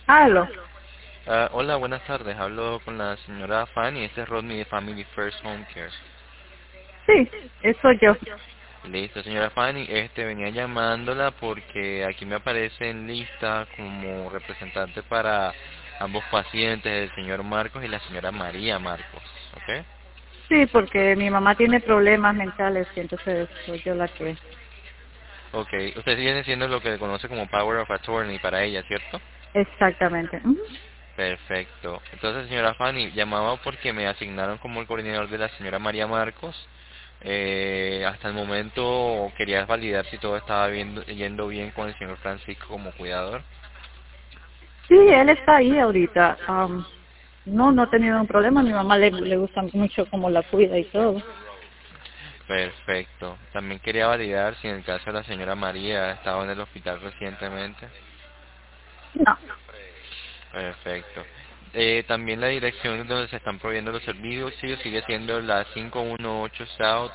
Aló. Hola, buenas tardes. Hablo con la señora Fanny. Este es Rodney de Family First Home Care. Sí, eso yo. Listo, señora Fanny. Venía llamándola porque aquí me aparece en lista como representante para ambos pacientes, el señor Marcos y la señora María Marcos. ¿Ok? Sí, porque mi mamá tiene problemas mentales y entonces soy yo la que... Ok. Usted viene siendo lo que se conoce como Power of Attorney para ella, ¿cierto? Exactamente. Ujú. Perfecto. Entonces, señora Fanny, llamaba porque me asignaron como el coordinador de la señora María Marcos. Hasta el momento quería validar si todo estaba yendo bien con el señor Francisco como cuidador. Sí, él está ahí ahorita. No ha tenido un problema. A mi mamá le gusta mucho cómo la cuida y todo. Perfecto. También quería validar si en el caso de la señora María estaba en el hospital recientemente. No. Perfecto. También la dirección donde se están proveyendo los servicios sigue siendo la 518 South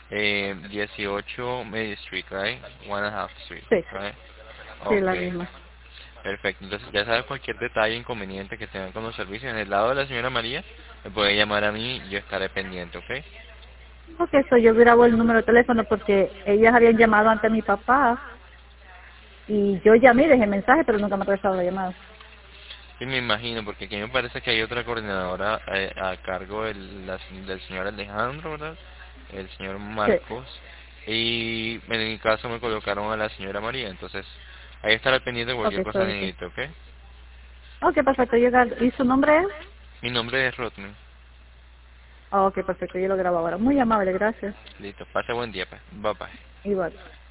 18 Main Street, right? One and a half Street, Sí, right? sí, Ok, la misma. perfecto. Entonces ya sabes cualquier detalle inconveniente que tengan con los servicios. En el lado de la señora María, me puede llamar a mí y yo estaré pendiente, ¿ok? Ok, eso yo grabo el número de teléfono porque ellas habían llamado ante mi papá y yo llamé, dejé mensaje, pero nunca me ha regresado la llamada. Sí, me imagino, porque aquí me parece que hay otra coordinadora a cargo del señor Alejandro, ¿verdad? El señor Sí. Marcos. Y en mi caso me colocaron a la señora María, entonces ahí estará pendiente de Ok, cualquier cosa eso es. necesite, ¿ok? Ok, perfecto. ¿Y su nombre es? Mi nombre es Rodney. Ok, perfecto. Yo lo grabo ahora. Muy amable, gracias. Listo, pase buen día, pues. Bye bye. Igual.